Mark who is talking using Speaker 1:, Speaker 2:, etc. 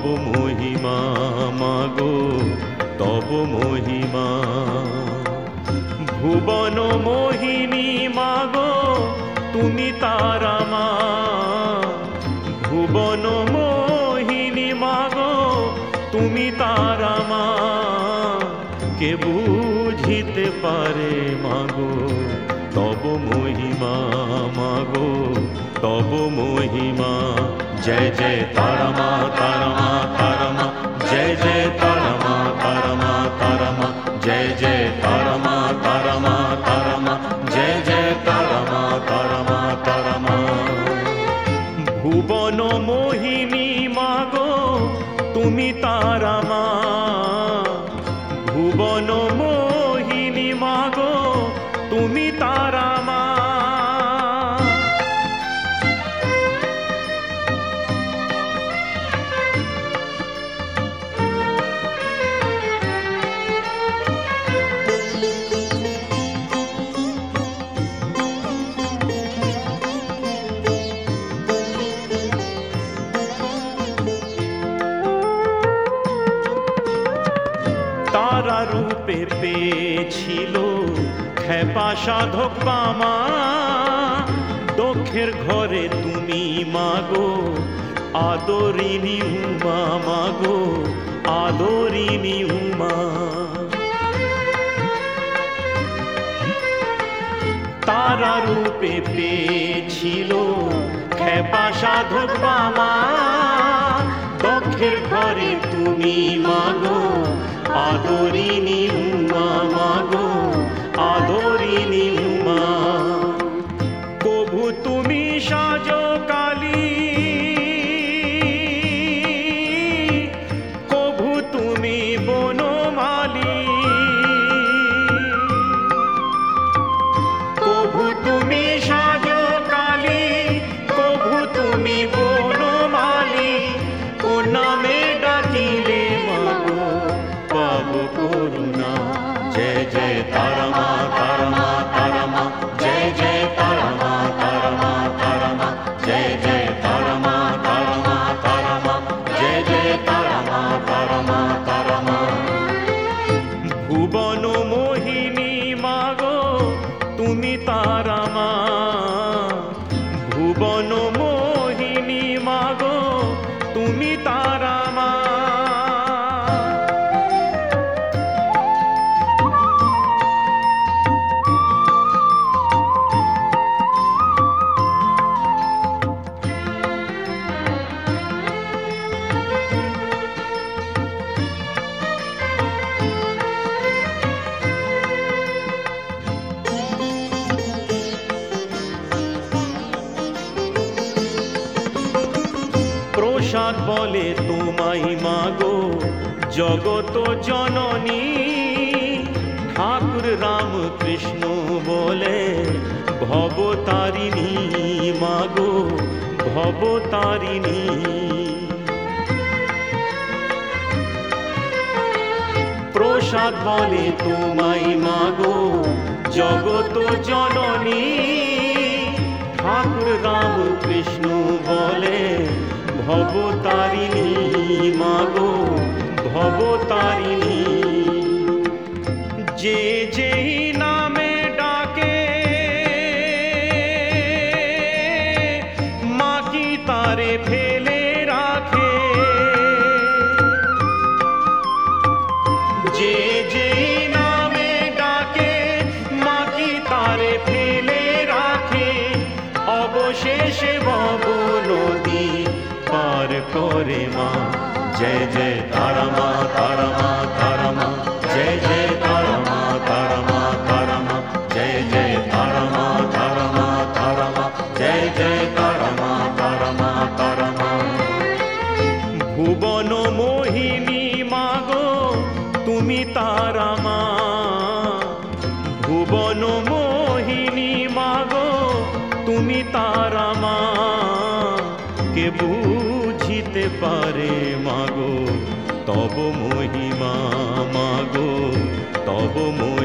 Speaker 1: মহিমা মাগো তব মহিমা। ভুবন মোহিনী মাগো তুমি তারা মা, ভুবন মোহিনী মাগো তুমি তারা মা। কে বুঝিতে পারে মাগো তব মহিমা মাগো তব মহিমা। জয় জয় তারা মা তারা মা তারা মা, জয় জয় তারা মা তারা মা তারা মা, জয় জয় তারা মা তারা মা তারা মা, জয় জয় তারা মা তারা মা তারা মা। ভুবন মোহিনী মাগো তুমি তারা মা, ভুবন মোহিনী মাগো তুমি তারা মা। তারা রূপে পেয়েছিল খেপা সাধক বামা, দক্ষের ঘরে তুমি মাগো আদরিনী উমা মাগো আদরিনী উমা। তারা রূপে পেয়েছিল খেপা সাধক বামা, দক্ষের ঘরে তুমি মাগো আদরিনী উমা মাগো আদরিনী উমা। কভু তুমি সাজো কালী, কভু তুমি বনমালী, কভু তুমি সাজো কালী, কভু তুমি বনমালী। ও নামে ডাকিলে মাগো পাব করুণা। জয় জয় তারা মা তারা মা তারা মা, জয় জয় তারা মা তারা মা তারা মা, জয় জয় তারা মা তারা মা তারা মা, জয় জয় তারা মা তারা মা তারা মা। ভুবন মোহিনী মাগো তুমি তারা মা, ভুবন মোহিনী মাগো তুমি তারা মা। প্রসাদ বলে তোমায় মাগো জগত জননী, ঠাকুর রাম কৃষ্ণ বলে ভবতারিণী মাগো ভবতারিণী। প্রসাদ বলে তোমায় মাগো জগত জননী, ঠাকুর রাম কৃষ্ণ বলে ভবতারিণী মাগো ভবতারিণী। যে যেই নামে ডাকে মা কি তারে ফেলে রাখে, যে যেই নামে ডাকে মা কি তারে ফেলে রাখে। অবশেষে ভব নদী পার করে মা। জয় জয় তারা মা তারা মা তারা মা, জয় জয় তারা মা তারা মা তারা মা, জয় জয় তারা মা তারা মা তারা মা, জয় জয় তারা মা তারা মা তারা মা। ভুবন মোহিনী মাগো তুমি তারা মা, ভুবন মোহিনী মাগো তুমি তারা মা। কে বুঝিতে পারে মাগো তব মহিমা মাগো তব মহিমা।